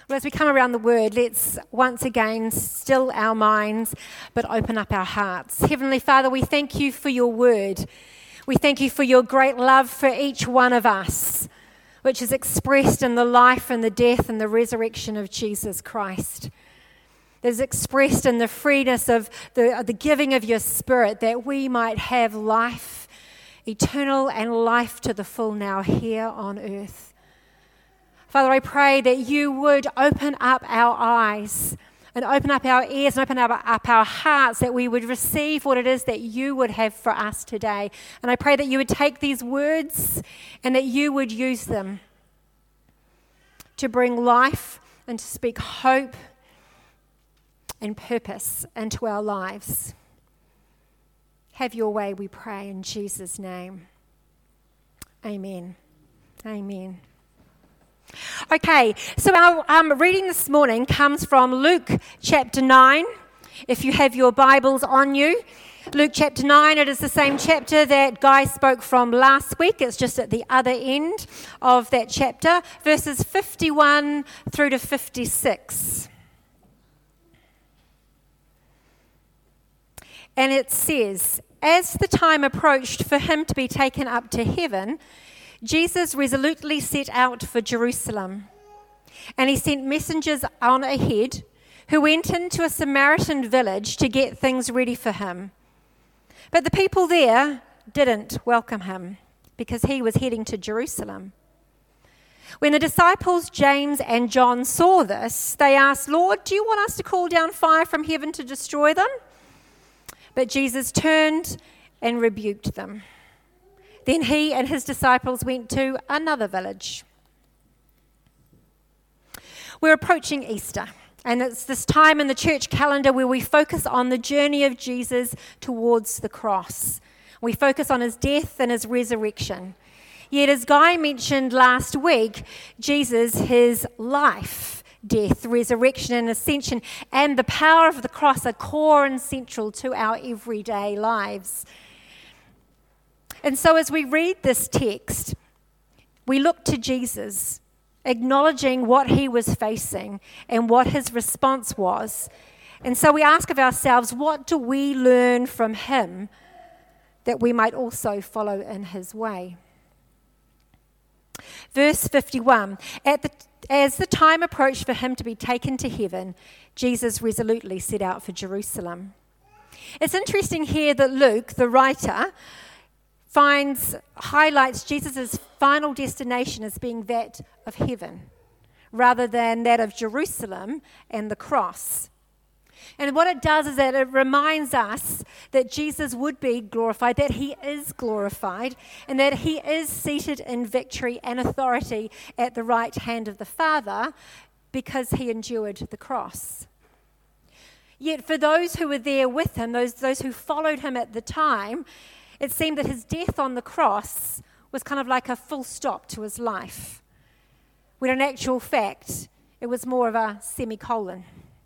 Well, as we come around the Word, let's once again still our minds, but open up our hearts. Heavenly Father, we thank you for your Word. We thank you for your great love for each one of us, which is expressed in the life and the death and the resurrection of Jesus Christ. That is expressed in the freeness of the giving of your Spirit, that we might have life, eternal and life to the full now here on earth. Father, I pray that you would open up our eyes and open up our ears and open up our hearts, that we would receive what it is that you would have for us today. And I pray that you would take these words and that you would use them to bring life and to speak hope and purpose into our lives. Have your way, we pray, in Jesus' name. Amen. Amen. Okay, so our reading this morning comes from Luke chapter 9. If you have your Bibles on you, Luke chapter 9, it is the same chapter that Guy spoke from last week. It's just at the other end of that chapter, verses 51 through to 56. And it says, as the time approached for him to be taken up to heaven, Jesus resolutely set out for Jerusalem, and he sent messengers on ahead who went into a Samaritan village to get things ready for him. But the people there didn't welcome him because he was heading to Jerusalem. When the disciples James and John saw this, they asked, "Lord, do you want us to call down fire from heaven to destroy them?" But Jesus turned and rebuked them. Then he and his disciples went to another village. We're approaching Easter, and it's this time in the church calendar where we focus on the journey of Jesus towards the cross. We focus on his death and his resurrection. Yet, as Guy mentioned last week, Jesus, his life, death, resurrection, and ascension, and the power of the cross are core and central to our everyday lives. And so as we read this text, we look to Jesus, acknowledging what he was facing and what his response was. And so we ask of ourselves, what do we learn from him that we might also follow in his way? Verse 51, as the time approached for him to be taken to heaven, Jesus resolutely set out for Jerusalem. It's interesting here that Luke, the writer, highlights Jesus' final destination as being that of heaven, rather than that of Jerusalem and the cross. And what it does is that it reminds us that Jesus would be glorified, that he is glorified, and that he is seated in victory and authority at the right hand of the Father because he endured the cross. Yet for those who were there with him, those who followed him at the time, it seemed that his death on the cross was kind of like a full stop to his life, when in actual fact, it was more of a semicolon,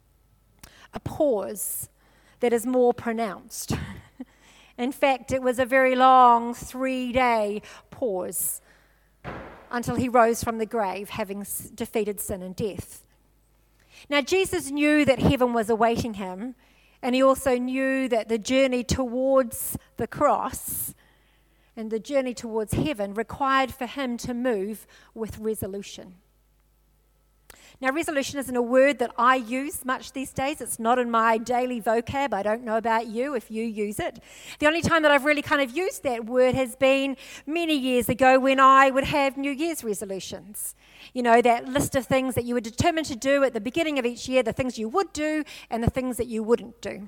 a pause that is more pronounced. In fact, it was a very long 3-day pause until he rose from the grave, having defeated sin and death. Now, Jesus knew that heaven was awaiting him, and he also knew that the journey towards the cross and the journey towards heaven required for him to move with resolution. Now, resolution isn't a word that I use much these days. It's not in my daily vocab. I don't know about you if you use it. The only time that I've really kind of used that word has been many years ago when I would have New Year's resolutions. You know, that list of things that you were determined to do at the beginning of each year, the things you would do and the things that you wouldn't do.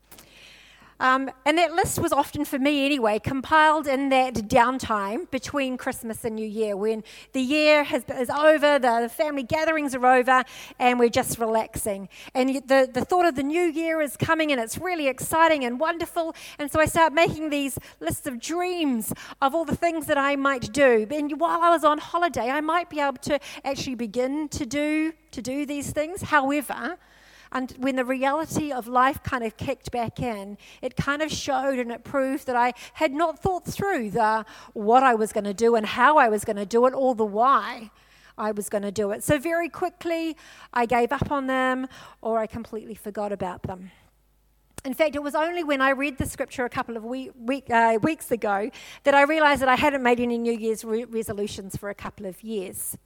And that list was often, for me anyway, compiled in that downtime between Christmas and New Year, when the year is over, the family gatherings are over, and we're just relaxing. And the thought of the new year is coming, and it's really exciting and wonderful. And so I start making these lists of dreams of all the things that I might do. And while I was on holiday, I might be able to actually begin to do these things. However, and when the reality of life kind of kicked back in, it kind of showed and it proved that I had not thought through what I was going to do and how I was going to do it, or the why I was going to do it. So very quickly, I gave up on them, or I completely forgot about them. In fact, it was only when I read the scripture a couple of weeks ago that I realized that I hadn't made any New Year's resolutions for a couple of years.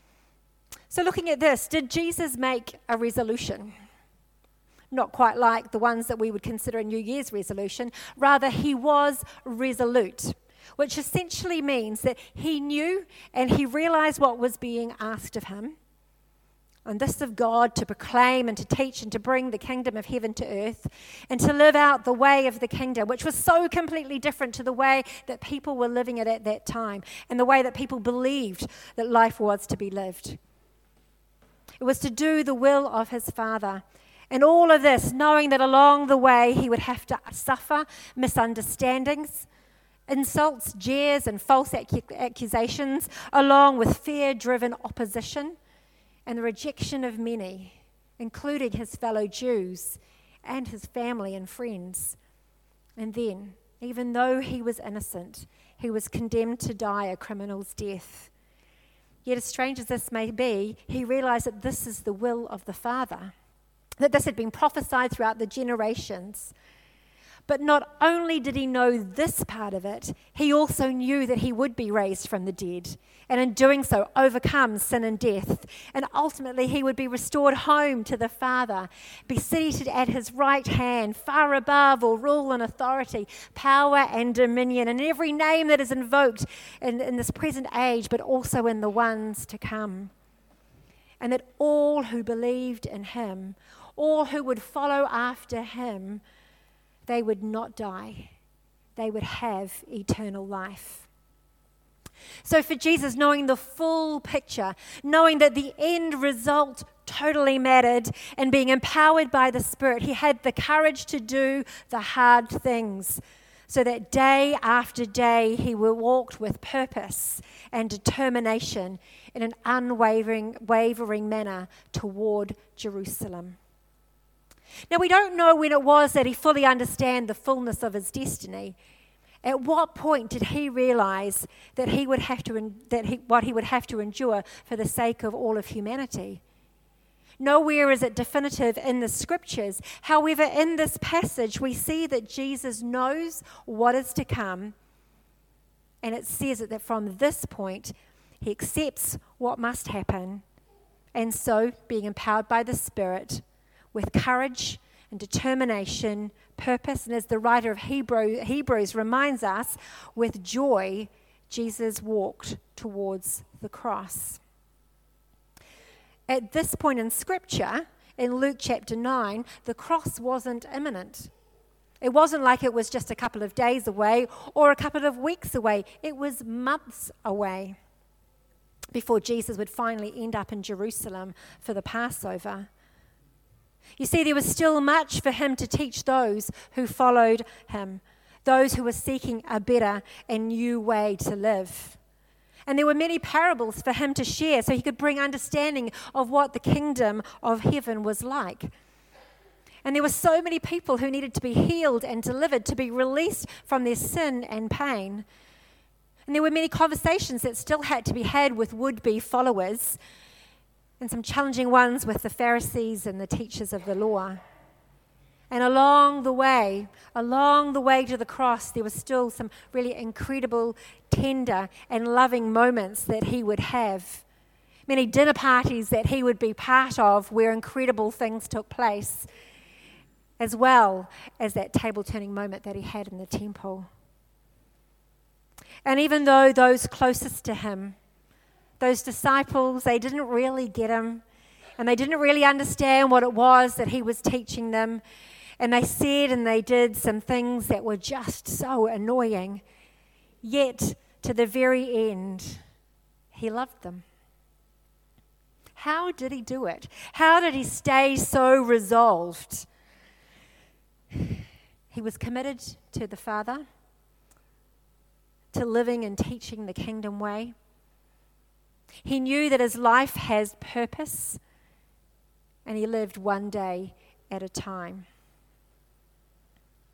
So looking at this, did Jesus make a resolution? Not quite like the ones that we would consider a New Year's resolution. Rather, he was resolute, which essentially means that he knew and he realized what was being asked of him. And this of God, to proclaim and to teach and to bring the kingdom of heaven to earth and to live out the way of the kingdom, which was so completely different to the way that people were living it at that time and the way that people believed that life was to be lived. It was to do the will of his Father. And all of this, knowing that along the way he would have to suffer misunderstandings, insults, jeers, and false accusations, along with fear-driven opposition and the rejection of many, including his fellow Jews and his family and friends. And then, even though he was innocent, he was condemned to die a criminal's death. Yet, as strange as this may be, he realized that this is the will of the Father, that this had been prophesied throughout the generations. But not only did he know this part of it, he also knew that he would be raised from the dead, and in doing so overcome sin and death. And ultimately he would be restored home to the Father, be seated at his right hand, far above all rule and authority, power and dominion, and every name that is invoked in this present age, but also in the ones to come. And that all who believed in him, all who would follow after him, they would not die. They would have eternal life. So for Jesus, knowing the full picture, knowing that the end result totally mattered, and being empowered by the Spirit, he had the courage to do the hard things, so that day after day he walked with purpose and determination in an unwavering manner toward Jerusalem. Now, we don't know when it was that he fully understood the fullness of his destiny. At what point did he realize that what he would have to endure for the sake of all of humanity? Nowhere is it definitive in the scriptures. However, in this passage, we see that Jesus knows what is to come, and it says that from this point, he accepts what must happen, and so, being empowered by the Spirit, with courage and determination, purpose, and as the writer of Hebrews reminds us, with joy, Jesus walked towards the cross. At this point in Scripture, in Luke chapter 9, the cross wasn't imminent. It wasn't like it was just a couple of days away or a couple of weeks away. It was months away before Jesus would finally end up in Jerusalem for the Passover. You see, there was still much for him to teach those who followed him, those who were seeking a better and new way to live. And there were many parables for him to share so he could bring understanding of what the kingdom of heaven was like. And there were so many people who needed to be healed and delivered, to be released from their sin and pain. And there were many conversations that still had to be had with would-be followers, and some challenging ones with the Pharisees and the teachers of the law. And along the way to the cross, there was still some really incredible, tender and loving moments that he would have. Many dinner parties that he would be part of where incredible things took place, as well as that table-turning moment that he had in the temple. And even though those closest to him, those disciples, they didn't really get him, and they didn't really understand what it was that he was teaching them, and they said and they did some things that were just so annoying, yet to the very end, he loved them. How did he do it? How did he stay so resolved? He was committed to the Father, to living and teaching the kingdom way. He knew that his life has purpose, and he lived one day at a time.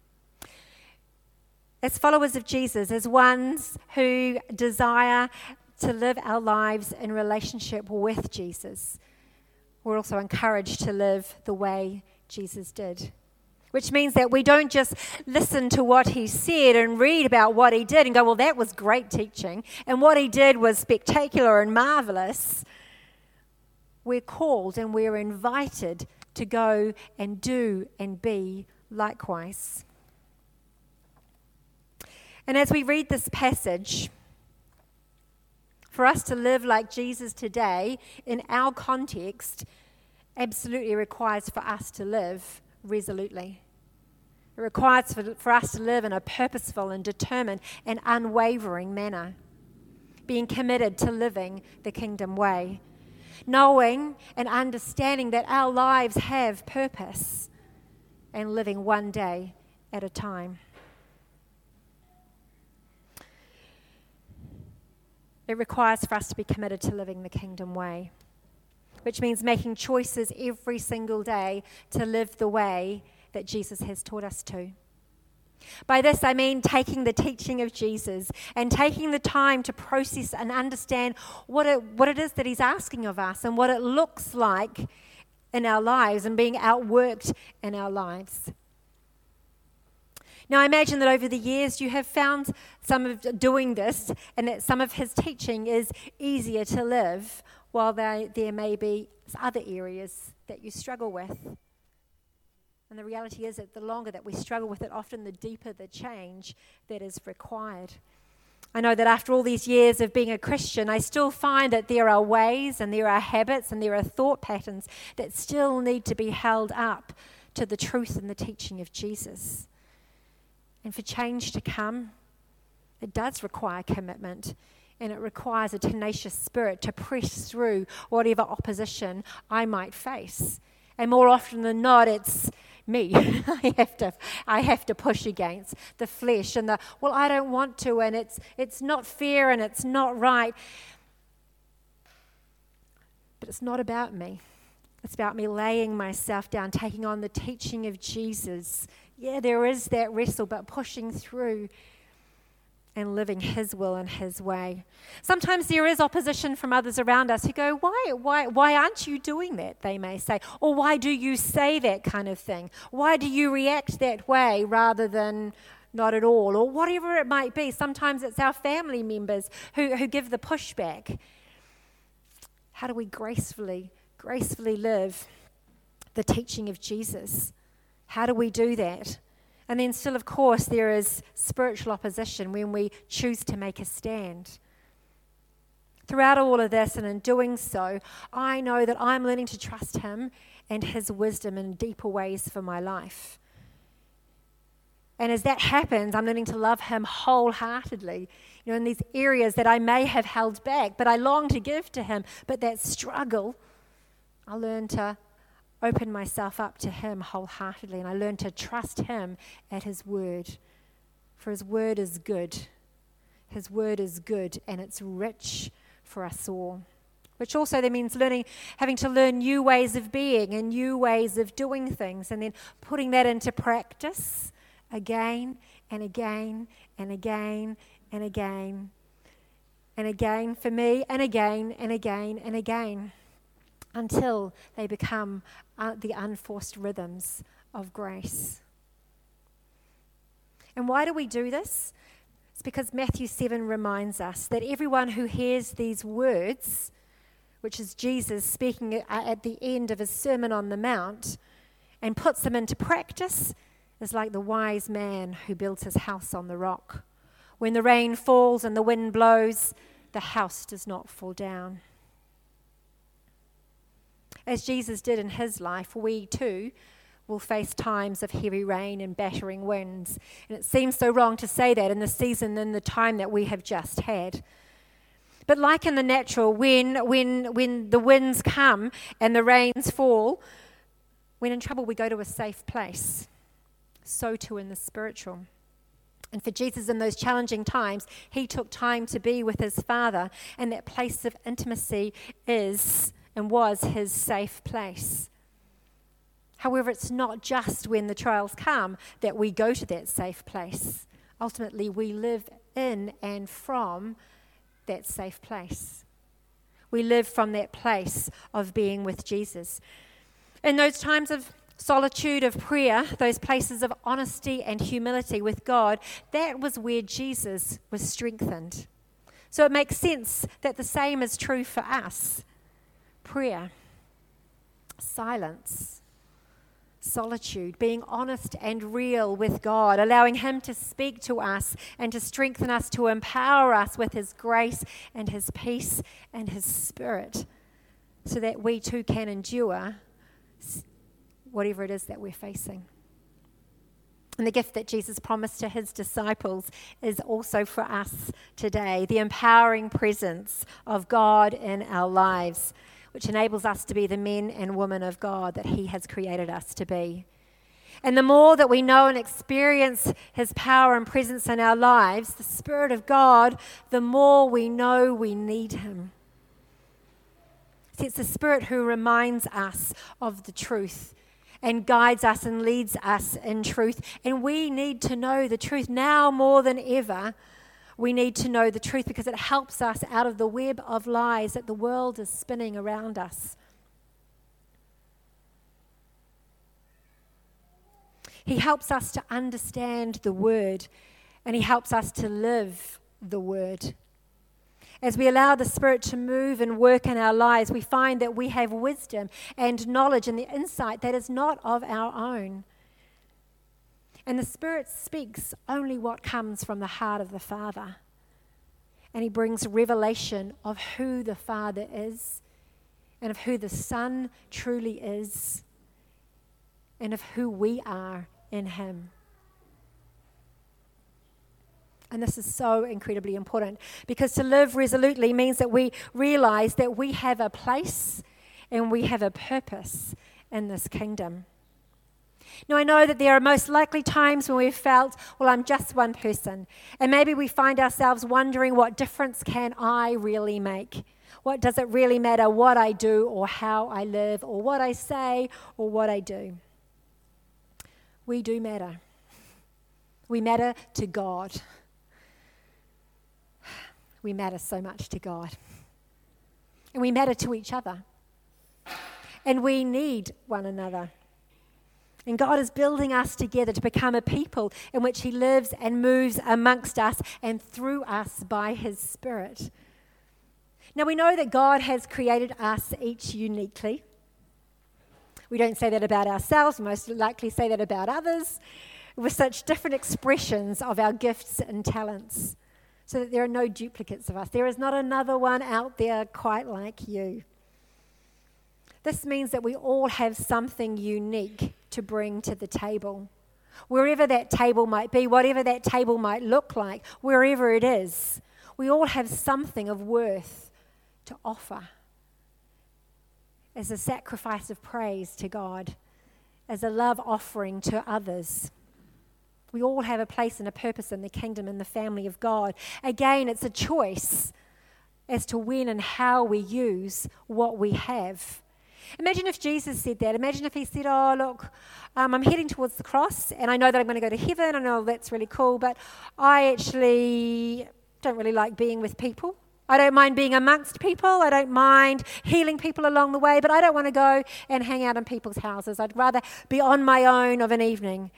As followers of Jesus, as ones who desire to live our lives in relationship with Jesus. We're also encouraged to live the way Jesus did, which means that we don't just listen to what he said and read about what he did and go, well, that was great teaching, and what he did was spectacular and marvelous. We're called and we're invited to go and do and be likewise. And as we read this passage, for us to live like Jesus today in our context absolutely requires for us to live resolutely. It requires for us to live in a purposeful and determined and unwavering manner, being committed to living the kingdom way, knowing and understanding that our lives have purpose and living one day at a time. It requires for us to be committed to living the kingdom way, which means making choices every single day to live the way that Jesus has taught us to. By this, I mean taking the teaching of Jesus and taking the time to process and understand what it is that he's asking of us and what it looks like in our lives and being outworked in our lives. Now, I imagine that over the years you have found some of doing this and that some of his teaching is easier to live, while there may be other areas that you struggle with. And the reality is that the longer that we struggle with it, often the deeper the change that is required. I know that after all these years of being a Christian, I still find that there are ways and there are habits and there are thought patterns that still need to be held up to the truth and the teaching of Jesus. And for change to come, it does require commitment, and it requires a tenacious spirit to press through whatever opposition I might face. And more often than not, it's me. I have to push against the flesh and I don't want to, and it's not fair and it's not right. But it's not about me. It's about me laying myself down, taking on the teaching of Jesus. Yeah, there is that wrestle, but pushing through and living his will and his way. Sometimes there is opposition from others around us who go, why aren't you doing that, they may say. Or why do you say that kind of thing? Why do you react that way rather than not at all? Or whatever it might be. Sometimes it's our family members who give the pushback. How do we gracefully live the teaching of Jesus? How do we do that? And then still, of course, there is spiritual opposition when we choose to make a stand. Throughout all of this, and in doing so, I know that I'm learning to trust him and his wisdom in deeper ways for my life. And as that happens, I'm learning to love him wholeheartedly, in these areas that I may have held back, but I long to give to him. But that struggle, I learn to open myself up to him wholeheartedly, and I learn to trust him at his word. For his word is good. His word is good, and it's rich for us all. Which also then means having to learn new ways of being and new ways of doing things, and then putting that into practice again and again and again and again and again for me, and again and again and again, until they become the unforced rhythms of grace. And why do we do this? It's because Matthew 7 reminds us that everyone who hears these words, which is Jesus speaking at the end of his Sermon on the Mount, and puts them into practice, is like the wise man who builds his house on the rock. When the rain falls and the wind blows, the house does not fall down. As Jesus did in his life, we too will face times of heavy rain and battering winds. And it seems so wrong to say that in the season and the time that we have just had. But like in the natural, when the winds come and the rains fall, when in trouble we go to a safe place. So too in the spiritual. And for Jesus in those challenging times, he took time to be with his Father, and that place of intimacy is and was his safe place. However, it's not just when the trials come that we go to that safe place. Ultimately, we live in and from that safe place. We live from that place of being with Jesus. In those times of solitude, of prayer, those places of honesty and humility with God, that was where Jesus was strengthened. So it makes sense that the same is true for us. Prayer, silence, solitude, being honest and real with God, allowing Him to speak to us and to strengthen us, to empower us with His grace and His peace and His Spirit, so that we too can endure whatever it is that we're facing. And the gift that Jesus promised to His disciples is also for us today, the empowering presence of God in our lives, which enables us to be the men and women of God that He has created us to be. And the more that we know and experience His power and presence in our lives, the Spirit of God, the more we know we need Him. See, it's the Spirit who reminds us of the truth and guides us and leads us in truth. And we need to know the truth now more than ever. We need to know the truth because it helps us out of the web of lies that the world is spinning around us. He helps us to understand the Word, and He helps us to live the Word. As we allow the Spirit to move and work in our lives, we find that we have wisdom and knowledge and the insight that is not of our own. And the Spirit speaks only what comes from the heart of the Father. And He brings revelation of who the Father is and of who the Son truly is and of who we are in Him. And this is so incredibly important because to live resolutely means that we realize that we have a place and we have a purpose in this kingdom. Now, I know that there are most likely times when we've felt, well, I'm just one person. And maybe we find ourselves wondering, what difference can I really make? What does it really matter what I do or how I live or what I say or what I do? We do matter. We matter to God. We matter so much to God. And we matter to each other. And we need one another. And God is building us together to become a people in which He lives and moves amongst us and through us by His Spirit. Now we know that God has created us each uniquely. We don't say that about ourselves, we most likely say that about others, with such different expressions of our gifts and talents, so that there are no duplicates of us. There is not another one out there quite like you. This means that we all have something unique to bring to the table. Wherever that table might be, whatever that table might look like, wherever it is, we all have something of worth to offer as a sacrifice of praise to God, as a love offering to others. We all have a place and a purpose in the kingdom and the family of God. Again, it's a choice as to when and how we use what we have. Imagine if Jesus said that. Imagine if He said, oh, look, I'm heading towards the cross, and I know that I'm going to go to heaven. I know that's really cool, but I actually don't really like being with people. I don't mind being amongst people. I don't mind healing people along the way, but I don't want to go and hang out in people's houses. I'd rather be on my own of an evening.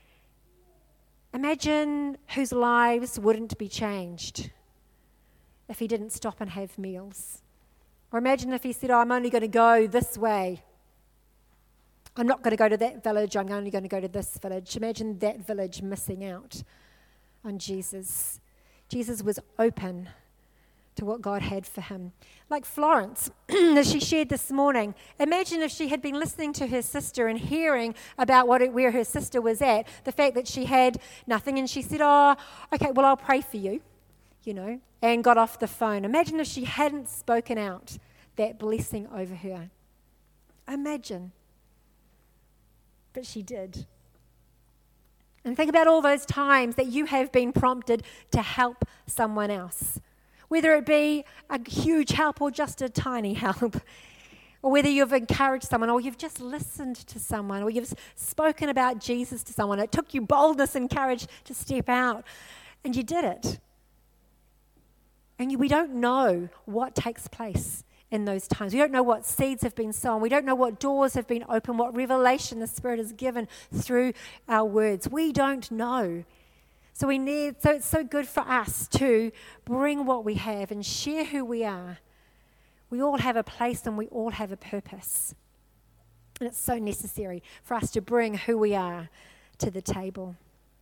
Imagine whose lives wouldn't be changed if He didn't stop and have meals. Or imagine if He said, oh, I'm only going to go this way. I'm not going to go to that village. I'm only going to go to this village. Imagine that village missing out on Jesus. Jesus was open to what God had for him. Like Florence, as she shared this morning, imagine if she had been listening to her sister and hearing about where her sister was at, the fact that she had nothing, and she said, oh, okay, well, I'll pray for you, and got off the phone. Imagine if she hadn't spoken out that blessing over her. Imagine. But she did. And think about all those times that you have been prompted to help someone else. Whether it be a huge help or just a tiny help, or whether you've encouraged someone, or you've just listened to someone, or you've spoken about Jesus to someone. It took you boldness and courage to step out, and you did it. And we don't know what takes place in those times. We don't know what seeds have been sown. We don't know what doors have been opened, what revelation the Spirit has given through our words. We don't know. So it's so good for us to bring what we have and share who we are. We all have a place and we all have a purpose. And it's so necessary for us to bring who we are to the table.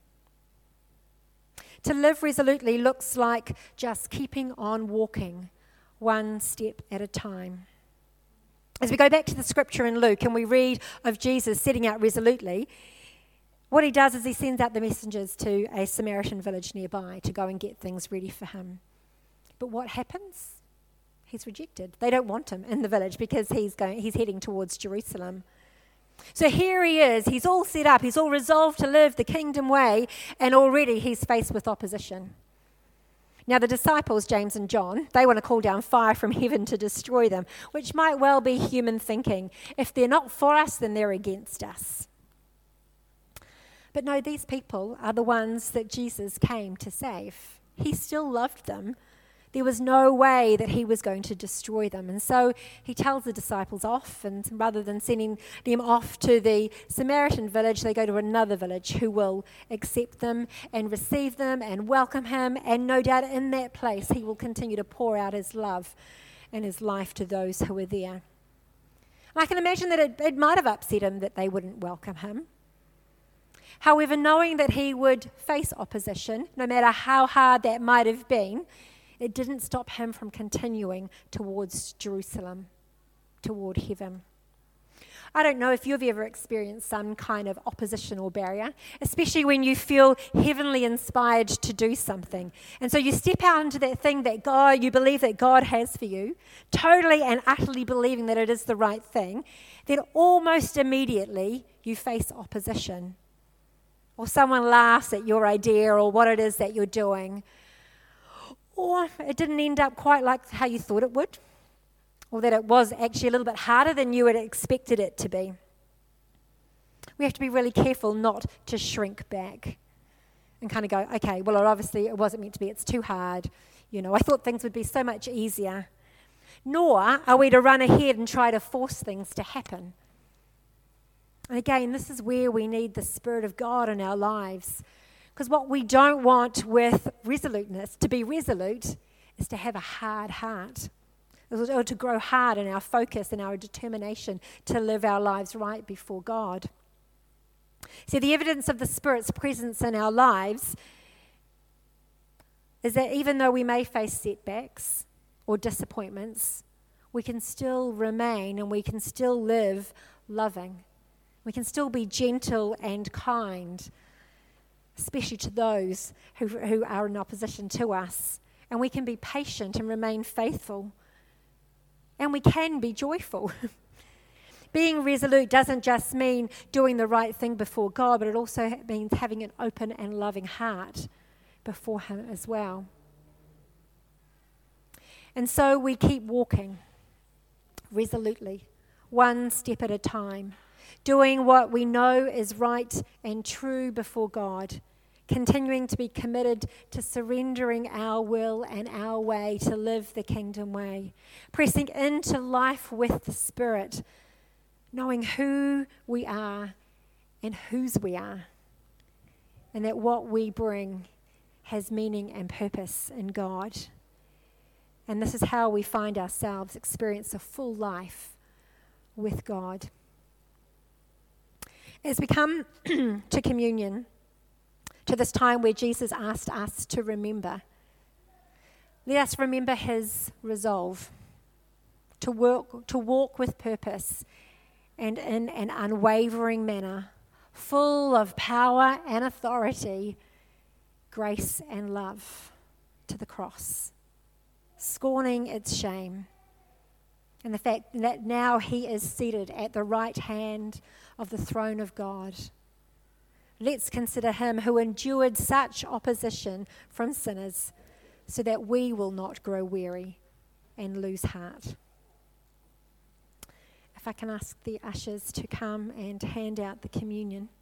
To live resolutely looks like just keeping on walking one step at a time. As we go back to the scripture in Luke and we read of Jesus setting out resolutely, what he does is he sends out the messengers to a Samaritan village nearby to go and get things ready for him. But what happens? He's rejected. They don't want him in the village because he's heading towards Jerusalem. So here he is. He's all set up. He's all resolved to live the kingdom way, and already he's faced with opposition. Now the disciples, James and John, they want to call down fire from heaven to destroy them, which might well be human thinking. If they're not for us, then they're against us. But no, these people are the ones that Jesus came to save. He still loved them. There was no way that he was going to destroy them. And so he tells the disciples off, and rather than sending them off to the Samaritan village, they go to another village who will accept them and receive them and welcome him. And no doubt in that place he will continue to pour out his love and his life to those who are there. And I can imagine that it might have upset him that they wouldn't welcome him. However, knowing that he would face opposition, no matter how hard that might have been, it didn't stop him from continuing towards Jerusalem, toward heaven. I don't know if you've ever experienced some kind of opposition or barrier, especially when you feel heavenly inspired to do something. And so you step out into that thing that you believe that God has for you, totally and utterly believing that it is the right thing, then almost immediately you face opposition. Or someone laughs at your idea or what it is that you're doing. Or it didn't end up quite like how you thought it would. Or that it was actually a little bit harder than you had expected it to be. We have to be really careful not to shrink back and kind of go, okay, well, obviously it wasn't meant to be. It's too hard. I thought things would be so much easier. Nor are we to run ahead and try to force things to happen. And again, this is where we need the Spirit of God in our lives. Because what we don't want with resoluteness, to be resolute, is to have a hard heart. Or to grow hard in our focus and our determination to live our lives right before God. See, the evidence of the Spirit's presence in our lives is that even though we may face setbacks or disappointments, we can still remain and we can still live loving. We can still be gentle and kind, especially to those who are in opposition to us. And we can be patient and remain faithful. And we can be joyful. Being resolute doesn't just mean doing the right thing before God, but it also means having an open and loving heart before Him as well. And so we keep walking resolutely, one step at a time, doing what we know is right and true before God, continuing to be committed to surrendering our will and our way to live the kingdom way, pressing into life with the Spirit, knowing who we are and whose we are, and that what we bring has meaning and purpose in God. And this is how we find ourselves experience a full life with God. As we come to communion, to this time where Jesus asked us to remember, let us remember His resolve to walk with purpose and in an unwavering manner, full of power and authority, grace and love, to the cross, scorning its shame. And the fact that now He is seated at the right hand of the throne of God. Let's consider Him who endured such opposition from sinners so that we will not grow weary and lose heart. If I can ask the ushers to come and hand out the communion.